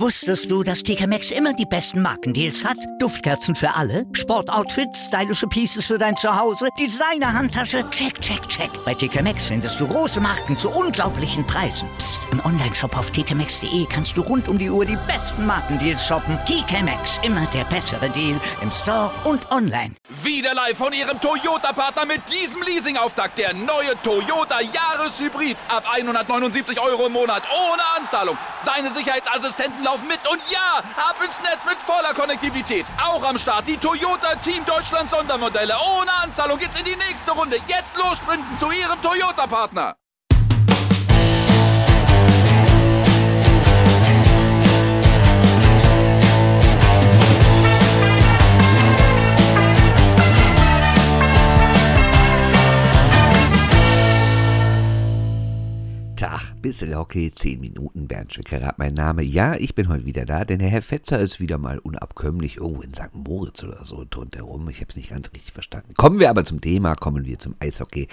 Wusstest du, dass TK Maxx immer die besten Markendeals hat? Duftkerzen für alle, Sportoutfits, stylische Pieces für dein Zuhause, Designer-Handtasche, check, check, check. Bei TK Maxx findest du große Marken zu unglaublichen Preisen. Psst. Im Onlineshop auf tkmaxx.de kannst du rund um die Uhr die besten Markendeals shoppen. TK Maxx, immer der bessere Deal im Store und online. Wieder live von Ihrem Toyota-Partner mit diesem Leasing-Auftakt. Der neue Toyota Jahreshybrid. Ab 179 € im Monat. Ohne Anzahlung. Seine Sicherheitsassistenten laufen mit. Und ja, ab ins Netz mit voller Konnektivität. Auch am Start die Toyota Team Deutschland Sondermodelle. Ohne Anzahlung geht's in die nächste Runde. Jetzt los sprinten zu Ihrem Toyota-Partner. Tag, bisschen Hockey, 10 Minuten, Bernd Schwickerath mein Name. Ja, ich bin heute wieder da, denn der Herr Fetzer ist wieder mal unabkömmlich irgendwo in St. Moritz oder so, turnt herum. Ich habe es nicht ganz richtig verstanden. Kommen wir aber zum Thema, kommen wir zum Eishockey.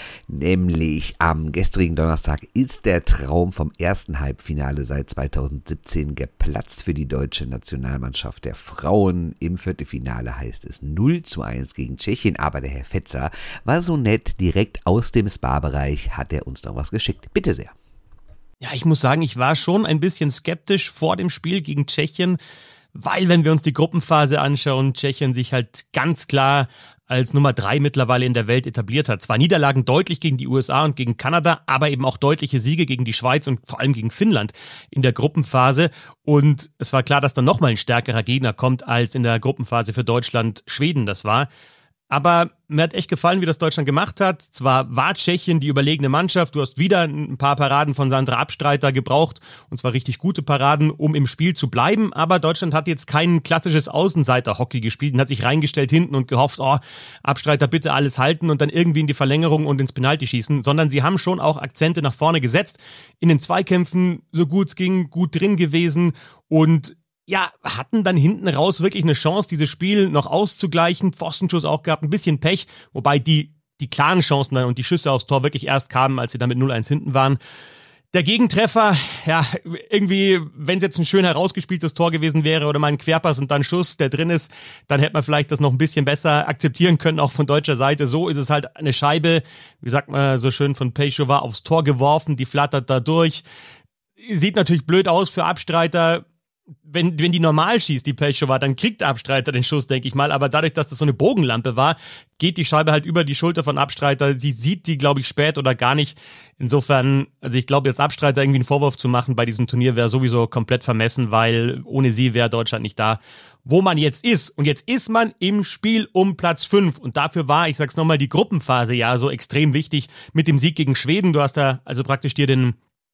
Nämlich am gestrigen Donnerstag ist der Traum vom ersten Halbfinale seit 2017 geplatzt für die deutsche Nationalmannschaft der Frauen. Im Viertelfinale heißt es 0:1 gegen Tschechien, aber der Herr Fetzer war so nett, direkt aus dem Spa-Bereich hat er uns noch was geschickt. Bitte sehr. Ja, ich muss sagen, ich war schon ein bisschen skeptisch vor dem Spiel gegen Tschechien, weil, wenn wir uns die Gruppenphase anschauen, Tschechien sich halt ganz klar als Nummer 3 mittlerweile in der Welt etabliert hat. Zwar Niederlagen deutlich gegen die USA und gegen Kanada, aber eben auch deutliche Siege gegen die Schweiz und vor allem gegen Finnland in der Gruppenphase. Und es war klar, dass dann nochmal ein stärkerer Gegner kommt, als in der Gruppenphase für Deutschland Schweden das war. Aber mir hat echt gefallen, wie das Deutschland gemacht hat. Zwar war Tschechien die überlegene Mannschaft, du hast wieder ein paar Paraden von Sandra Abstreiter gebraucht, und zwar richtig gute Paraden, um im Spiel zu bleiben, aber Deutschland hat jetzt kein klassisches Außenseiter-Hockey gespielt und hat sich reingestellt hinten und gehofft, Abstreiter bitte alles halten und dann irgendwie in die Verlängerung und ins Penalty schießen, sondern sie haben schon auch Akzente nach vorne gesetzt, in den Zweikämpfen so gut es ging, gut drin gewesen und ja, hatten dann hinten raus wirklich eine Chance, dieses Spiel noch auszugleichen. Pfostenschuss auch gehabt, ein bisschen Pech, wobei die klaren Chancen dann und die Schüsse aufs Tor wirklich erst kamen, als sie dann mit 0:1 hinten waren. Der Gegentreffer, ja, irgendwie, wenn es jetzt ein schön herausgespieltes Tor gewesen wäre oder mal ein Querpass und dann Schuss, der drin ist, dann hätte man vielleicht das noch ein bisschen besser akzeptieren können, auch von deutscher Seite. So ist es halt eine Scheibe, wie sagt man so schön, von Pejchowa aufs Tor geworfen, die flattert da durch. Sieht natürlich blöd aus für Abstreiter. Wenn die normal schießt, die Pejchowa, dann kriegt Abstreiter den Schuss, denke ich mal. Aber dadurch, dass das so eine Bogenlampe war, geht die Scheibe halt über die Schulter von Abstreiter. Sie sieht die, glaube ich, spät oder gar nicht. Insofern, also ich glaube, jetzt Abstreiter irgendwie einen Vorwurf zu machen bei diesem Turnier wäre sowieso komplett vermessen, weil ohne sie wäre Deutschland nicht da, wo man jetzt ist. Und jetzt ist man im Spiel um Platz 5. Und dafür war, ich sag's nochmal, die Gruppenphase ja so extrem wichtig mit dem Sieg gegen Schweden. Du hast da also praktisch dir den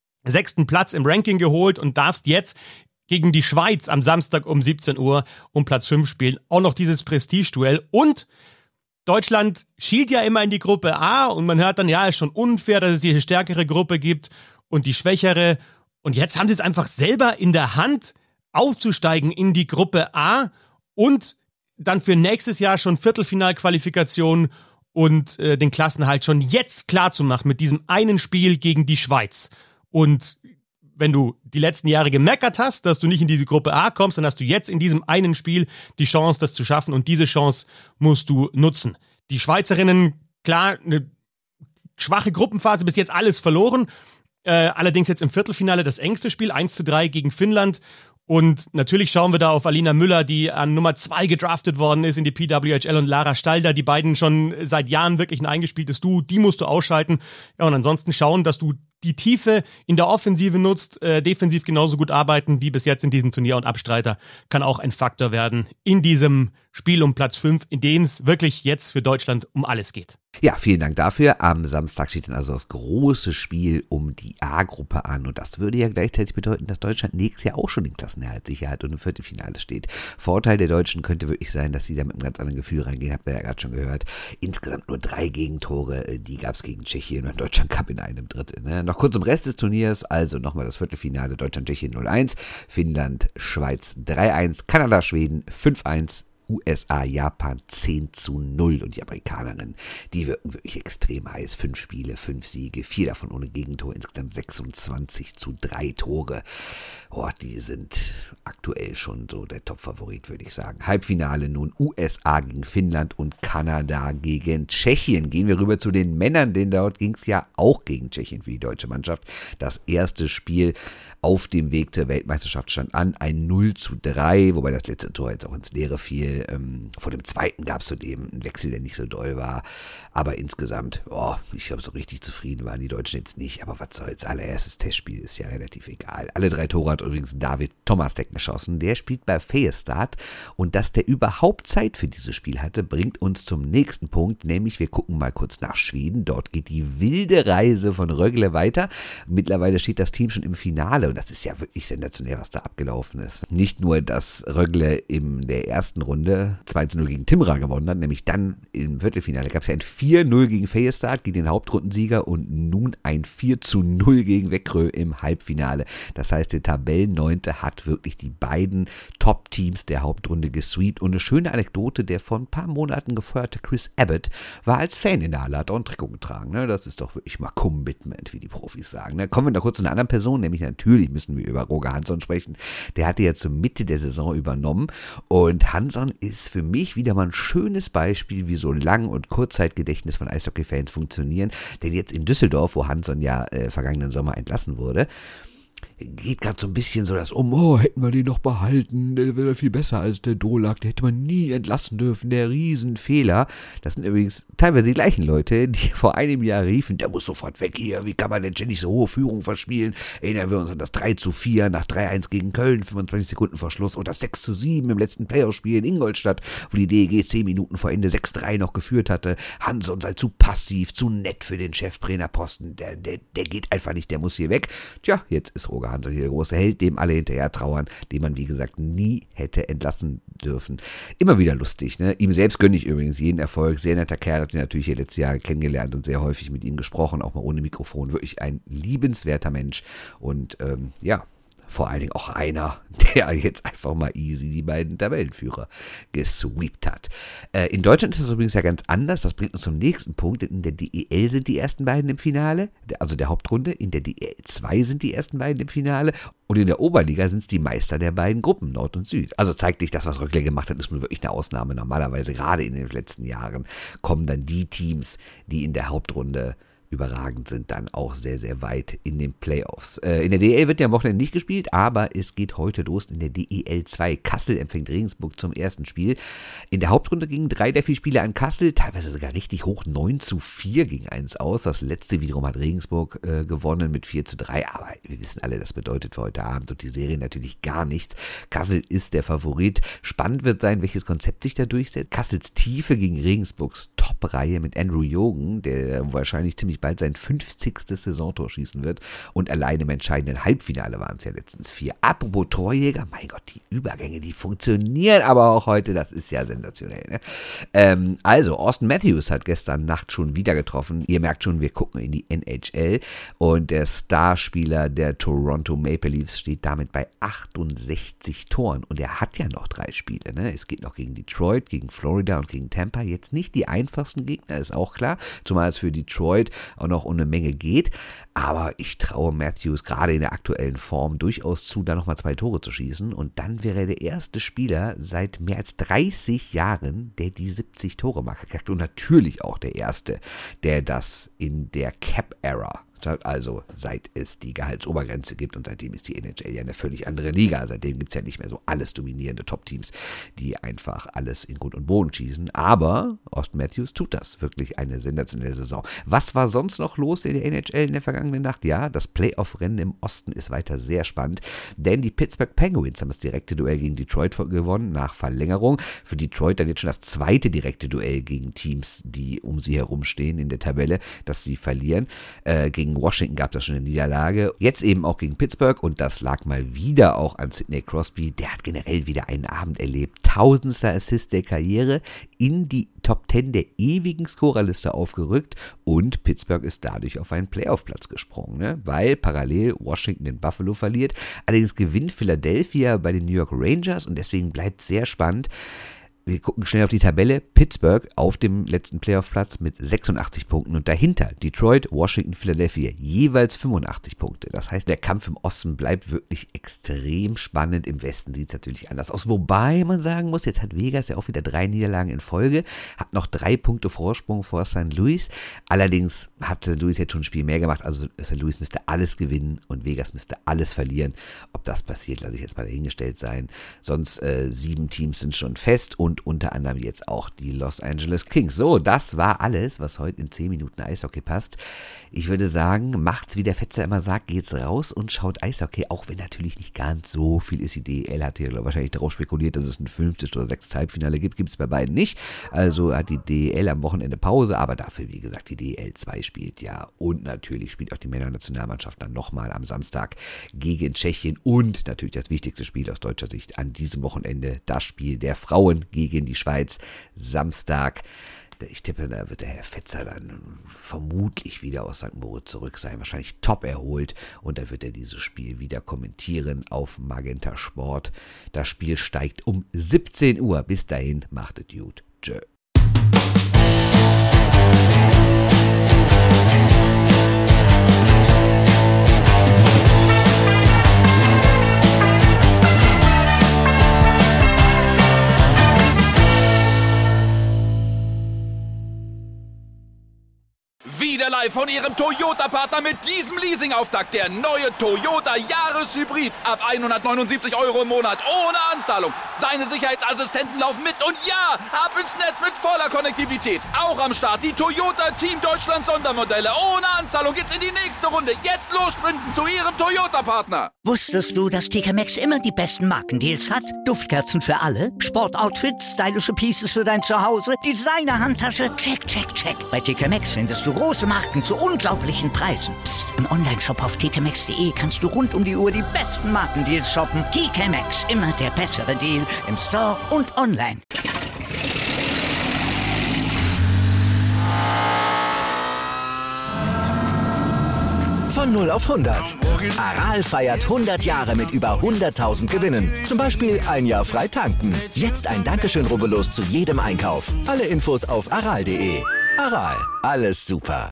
6. Platz im Ranking geholt und darfst jetzt gegen die Schweiz am Samstag um 17 Uhr um Platz 5 spielen. Auch noch dieses Prestigeduell. Und Deutschland schielt ja immer in die Gruppe A und man hört dann, ja, ist schon unfair, dass es diese stärkere Gruppe gibt und die schwächere. Und jetzt haben sie es einfach selber in der Hand, aufzusteigen in die Gruppe A und dann für nächstes Jahr schon Viertelfinalqualifikation und den Klassenerhalt schon jetzt klar zu machen mit diesem einen Spiel gegen die Schweiz. Und wenn du die letzten Jahre gemeckert hast, dass du nicht in diese Gruppe A kommst, dann hast du jetzt in diesem einen Spiel die Chance, das zu schaffen und diese Chance musst du nutzen. Die Schweizerinnen, klar, eine schwache Gruppenphase, bis jetzt alles verloren, allerdings jetzt im Viertelfinale das engste Spiel, 1:3 gegen Finnland. Und natürlich schauen wir da auf Alina Müller, die an Nummer 2 gedraftet worden ist in die PWHL, und Lara Stalder, die beiden schon seit Jahren wirklich ein eingespieltes Duo, die musst du ausschalten. Ja, und ansonsten schauen, dass du die Tiefe in der Offensive nutzt, defensiv genauso gut arbeiten wie bis jetzt in diesem Turnier, und Abstreiter kann auch ein Faktor werden in diesem Spiel um Platz 5, in dem es wirklich jetzt für Deutschland um alles geht. Ja, vielen Dank dafür. Am Samstag steht dann also das große Spiel um die A-Gruppe an, und das würde ja gleichzeitig bedeuten, dass Deutschland nächstes Jahr auch schon den Klassenerhalt sicher hat und im Viertelfinale steht. Vorteil der Deutschen könnte wirklich sein, dass sie da mit einem ganz anderen Gefühl reingehen, habt ihr ja gerade schon gehört. Insgesamt nur 3 Gegentore, die gab es gegen Tschechien und Deutschland Cup in einem Drittel. Ne? Noch kurz zum Rest des Turniers, also nochmal das Viertelfinale: Deutschland-Tschechien 0:1, Finnland-Schweiz 3:1, Kanada-Schweden 5:1, USA, Japan 10-0 und die Amerikanerinnen, die wirken wirklich extrem heiß. 5 Spiele, 5 Siege, 4 davon ohne Gegentor, insgesamt 26-3 Tore. Oh, die sind aktuell schon so der Top-Favorit, würde ich sagen. Halbfinale nun USA gegen Finnland und Kanada gegen Tschechien. Gehen wir rüber zu den Männern, denn dort ging es ja auch gegen Tschechien für die deutsche Mannschaft. Das erste Spiel auf dem Weg zur Weltmeisterschaft stand an, ein 0-3, wobei das letzte Tor jetzt auch ins Leere fiel. Vor dem zweiten gab es zudem einen Wechsel, der nicht so doll war. Aber insgesamt, ich glaube, so richtig zufrieden waren die Deutschen jetzt nicht. Aber was soll's, allererstes Testspiel ist ja relativ egal. Alle 3 Tore hat übrigens David Tomasek geschossen. Der spielt bei Feyenoord. Und dass der überhaupt Zeit für dieses Spiel hatte, bringt uns zum nächsten Punkt, nämlich wir gucken mal kurz nach Schweden. Dort geht die wilde Reise von Rögle weiter. Mittlerweile steht das Team schon im Finale und das ist ja wirklich sensationell, was da abgelaufen ist. Nicht nur, dass Rögle in der ersten Runde 2-0 gegen Timrå gewonnen hat, nämlich dann im Viertelfinale gab es ja ein 4-0 gegen Feyenoord, gegen den Hauptrundensieger und nun ein 4-0 gegen Växjö im Halbfinale. Das heißt, der Tabellenneunte hat wirklich die beiden Top-Teams der Hauptrunde gesweept und eine schöne Anekdote, der vor ein paar Monaten gefeuerte Chris Abbott war als Fan in der Halle, hat auch ein Trikot getragen. Ne? Das ist doch wirklich mal Commitment, wie die Profis sagen. Ne? Kommen wir noch kurz zu einer anderen Person, nämlich natürlich müssen wir über Roger Hansson sprechen. Der hatte ja zur Mitte der Saison übernommen und Hansson ist für mich wieder mal ein schönes Beispiel, wie so Lang- und Kurzzeitgedächtnis von Eishockey-Fans funktionieren. Denn jetzt in Düsseldorf, wo Hansson ja vergangenen Sommer entlassen wurde, geht gerade so ein bisschen so das hätten wir den noch behalten, der wäre viel besser als der Dolak, der hätte man nie entlassen dürfen, der Riesenfehler. Das sind übrigens teilweise die gleichen Leute, die vor einem Jahr riefen, der muss sofort weg hier, wie kann man denn ständig so hohe Führung verspielen? Erinnern wir uns an das 3-4 nach 3-1 gegen Köln, 25 Sekunden vor Schluss und das 6-7 im letzten Playoff-Spiel in Ingolstadt, wo die DEG 10 Minuten vor Ende 6-3 noch geführt hatte. Hansson sei zu passiv, zu nett für den Cheftrainerposten, der geht einfach nicht, der muss hier weg. Tja, jetzt ist Roger Hansson hier der große Held, dem alle hinterher trauern, den man, wie gesagt, nie hätte entlassen dürfen. Immer wieder lustig, ne? Ihm selbst gönne ich übrigens jeden Erfolg. Sehr netter Kerl, hat ihn natürlich hier letztes Jahr kennengelernt und sehr häufig mit ihm gesprochen, auch mal ohne Mikrofon. Wirklich ein liebenswerter Mensch und vor allen Dingen auch einer, der jetzt einfach mal easy die beiden Tabellenführer gesweept hat. In Deutschland ist das übrigens ja ganz anders. Das bringt uns zum nächsten Punkt. In der DEL sind die ersten beiden im Finale, also der Hauptrunde. In der DEL 2 sind die ersten beiden im Finale. Und in der Oberliga sind es die Meister der beiden Gruppen, Nord und Süd. Also zeigt dich, das, was Rögle gemacht hat, ist nun wirklich eine Ausnahme. Normalerweise, gerade in den letzten Jahren, kommen dann die Teams, die in der Hauptrunde überragend sind, dann auch sehr, sehr weit in den Playoffs. In der DEL wird ja am Wochenende nicht gespielt, aber es geht heute los in der DEL 2. Kassel empfängt Regensburg zum ersten Spiel. In der Hauptrunde gingen 3 der 4 Spiele an Kassel, teilweise sogar richtig hoch, 9-4 ging eins aus. Das letzte wiederum hat Regensburg gewonnen mit 4-3, aber wir wissen alle, das bedeutet für heute Abend und die Serie natürlich gar nichts. Kassel ist der Favorit. Spannend wird sein, welches Konzept sich da durchsetzt. Kassels Tiefe gegen Regensburgs Top-Reihe mit Andrew Jogen, der wahrscheinlich ziemlich bald sein 50. Saisontor schießen wird. Und alleine im entscheidenden Halbfinale waren es ja letztens 4. Apropos Torjäger, mein Gott, die Übergänge, die funktionieren aber auch heute. Das ist ja sensationell. Ne? Also, Auston Matthews hat gestern Nacht schon wieder getroffen. Ihr merkt schon, wir gucken in die NHL. Und der Starspieler der Toronto Maple Leafs steht damit bei 68 Toren. Und er hat ja noch 3 Spiele. Ne? Es geht noch gegen Detroit, gegen Florida und gegen Tampa. Jetzt nicht die einfachsten Gegner, ist auch klar. Zumal es für Detroit auch noch um eine Menge geht. Aber ich traue Matthews gerade in der aktuellen Form durchaus zu, da nochmal 2 Tore zu schießen. Und dann wäre er der erste Spieler seit mehr als 30 Jahren, der die 70-Tore-Marke knackt. Und natürlich auch der erste, der das in der Cap-Era, also seit es die Gehaltsobergrenze gibt und seitdem ist die NHL ja eine völlig andere Liga. Seitdem gibt es ja nicht mehr so alles dominierende Top-Teams, die einfach alles in Grund und Boden schießen. Aber Auston Matthews tut das. Wirklich eine sensationelle Saison. Was war sonst noch los in der NHL in der vergangenen Nacht? Ja, das Playoff-Rennen im Osten ist weiter sehr spannend, denn die Pittsburgh Penguins haben das direkte Duell gegen Detroit gewonnen nach Verlängerung. Für Detroit dann jetzt schon das zweite direkte Duell gegen Teams, die um sie herumstehen in der Tabelle, dass sie verlieren. Gegen Washington gab es schon eine Niederlage, jetzt eben auch gegen Pittsburgh und das lag mal wieder auch an Sidney Crosby. Der hat generell wieder einen Abend erlebt. 1000. Assist der Karriere, in die Top 10 der ewigen Scorerliste aufgerückt und Pittsburgh ist dadurch auf einen Playoff-Platz gesprungen, ne? Weil parallel Washington in Buffalo verliert. Allerdings gewinnt Philadelphia bei den New York Rangers und deswegen bleibt es sehr spannend. Wir gucken schnell auf die Tabelle. Pittsburgh auf dem letzten Playoff-Platz mit 86 Punkten und dahinter Detroit, Washington, Philadelphia jeweils 85 Punkte. Das heißt, der Kampf im Osten bleibt wirklich extrem spannend. Im Westen sieht es natürlich anders aus. Wobei man sagen muss, jetzt hat Vegas ja auch wieder 3 Niederlagen in Folge, hat noch 3 Punkte Vorsprung vor St. Louis. Allerdings hat St. Louis jetzt schon ein Spiel mehr gemacht. Also St. Louis müsste alles gewinnen und Vegas müsste alles verlieren. Ob das passiert, lasse ich jetzt mal dahingestellt sein. Sonst 7 Teams sind schon fest und unter anderem jetzt auch die Los Angeles Kings. So, das war alles, was heute in 10 Minuten Eishockey passt. Ich würde sagen, macht's, wie der Fetzer immer sagt, geht's raus und schaut Eishockey, auch wenn natürlich nicht ganz so viel ist. Die DEL hat hier wahrscheinlich darauf spekuliert, dass es ein 5. oder 6. Halbfinale gibt. Gibt es bei beiden nicht. Also hat die DEL am Wochenende Pause, aber dafür, wie gesagt, die DEL 2 spielt ja. Und natürlich spielt auch die Männernationalmannschaft dann nochmal am Samstag gegen Tschechien und natürlich das wichtigste Spiel aus deutscher Sicht an diesem Wochenende, das Spiel der Frauen gegen die Schweiz, Samstag. Ich tippe, da wird der Herr Fetzer dann vermutlich wieder aus St. Moritz zurück sein, wahrscheinlich top erholt und da wird er dieses Spiel wieder kommentieren auf Magenta Sport. Das Spiel steigt um 17 Uhr. Bis dahin, macht es gut. Tschö. Wieder live von Ihrem Toyota-Partner mit diesem Leasing-Auftakt. Der neue Toyota Jahreshybrid. Ab 179 € im Monat. Ohne Anzahlung. Seine Sicherheitsassistenten laufen mit. Und ja, ab ins Netz mit voller Konnektivität. Auch am Start die Toyota Team Deutschland Sondermodelle. Ohne Anzahlung geht's in die nächste Runde. Jetzt los sprinten zu Ihrem Toyota-Partner. Wusstest du, dass TK Maxx immer die besten Markendeals hat? Duftkerzen für alle, Sportoutfits, stylische Pieces für dein Zuhause, Designer-Handtasche, check, check, check. Bei TK Maxx findest du große Marken zu unglaublichen Preisen. Psst. Im Onlineshop auf tkmaxx.de kannst du rund um die Uhr die besten Markendeals shoppen. TK Maxx, immer der bessere Deal im Store und online. Von 0 auf 100. Aral feiert 100 Jahre mit über 100.000 Gewinnen. Zum Beispiel ein Jahr frei tanken. Jetzt ein Dankeschön, rubbellos zu jedem Einkauf. Alle Infos auf aral.de. Aral, alles super.